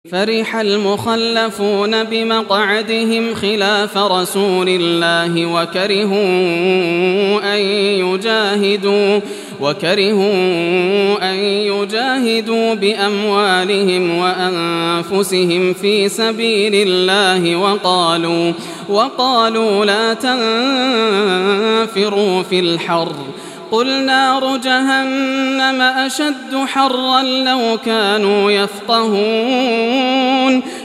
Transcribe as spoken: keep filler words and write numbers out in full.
فرح المخلفون بمقعدهم خلاف رسول الله وكرهوا أن يجاهدوا, وكرهوا أن يجاهدوا بأموالهم وأنفسهم في سبيل الله وقالوا, وقالوا لا تنفروا في الحر قل نار جهنم أشد حرا لو كانوا يفقهون